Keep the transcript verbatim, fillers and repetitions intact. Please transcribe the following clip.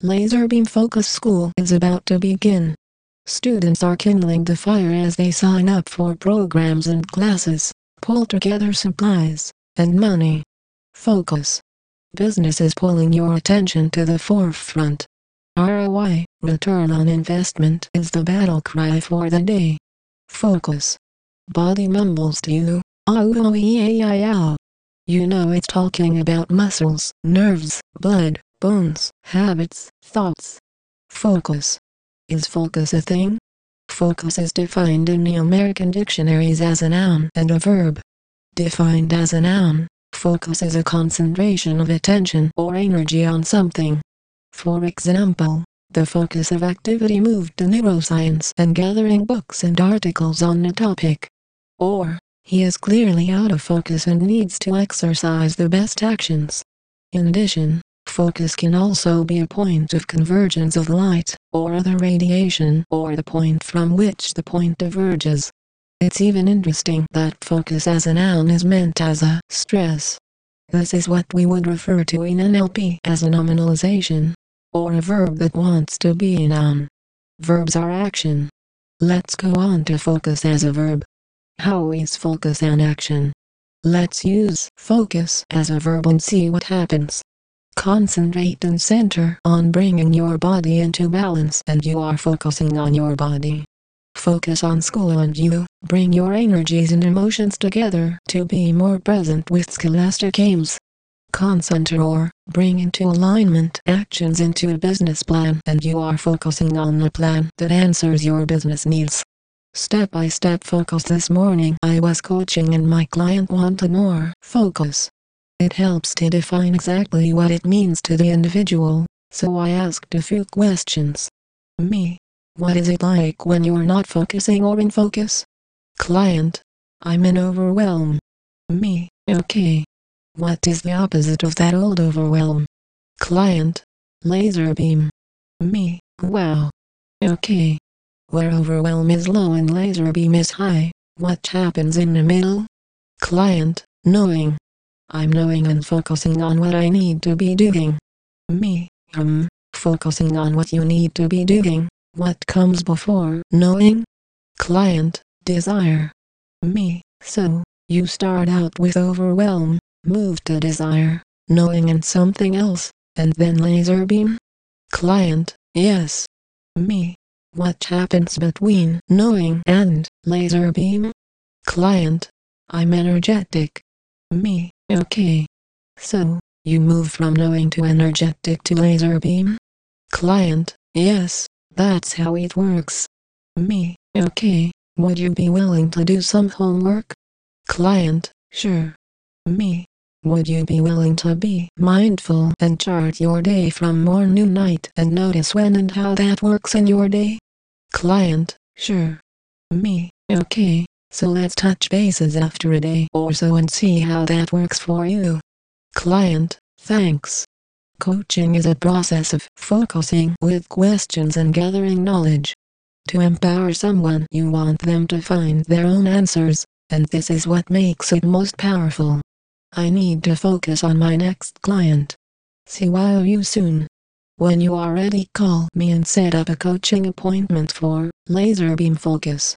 Laserbeam Focus School is about to begin. Students are kindling the fire as they sign up for programs and classes, pull together supplies, and money. Focus. Business is pulling your attention to the forefront. R O I, return on investment, is the battle cry for the day. Focus. Body mumbles to you, "Oh, oh, yeah, yeah, yeah." You know it's talking about muscles, nerves, blood, bones, habits, thoughts. Focus. Is focus a thing? Focus is defined in the American dictionaries as a noun and a verb. Defined as a noun, focus is a concentration of attention or energy on something. For example, the focus of activity moved to neuroscience and gathering books and articles on the topic. Or, he is clearly out of focus and needs to exercise the best actions. In addition, focus can also be a point of convergence of light, or other radiation, or the point from which the point diverges. It's even interesting that focus as a noun is meant as a stress. This is what we would refer to in N L P as a nominalization, or a verb that wants to be a noun. Verbs are action. Let's go on to focus as a verb. How is focus an action? Let's use focus as a verb and see what happens. Concentrate and center on bringing your body into balance, and you are focusing on your body. Focus on school and you bring your energies and emotions together to be more present with scholastic aims. Concentrate or bring into alignment actions into a business plan, and you are focusing on the plan that answers your business needs. Step-by-step focus. This morning I was coaching and my client wanted more focus. It helps to define exactly what it means to the individual, so I asked a few questions. Me. What is it like when you're not focusing or in focus? Client. I'm in overwhelm. Me. Okay. What is the opposite of that old overwhelm? Client. Laser beam. Me. Wow. Okay. Where overwhelm is low and laser beam is high, what happens in the middle? Client. Knowing. I'm knowing and focusing on what I need to be doing. Me. Um, focusing on what you need to be doing. What comes before knowing? Client. Desire. Me. So, you start out with overwhelm, move to desire, knowing and something else, and then laser beam? Client. Yes. Me. What happens between knowing and laser beam? Client. I'm energetic. Me. Okay. So, you move from knowing to energetic to laser beam? Client. Yes, that's how it works. Me. Okay. Would you be willing to do some homework? Client. Sure. Me. Would you be willing to be mindful and chart your day from morn to night and notice when and how that works in your day? Client. Sure. Me. Okay. So let's touch bases after a day or so and see how that works for you. Client. Thanks. Coaching is a process of focusing with questions and gathering knowledge. To empower someone, you want them to find their own answers, and this is what makes it most powerful. I need to focus on my next client. See you soon. When you are ready, call me and set up a coaching appointment for Laserbeam Focus.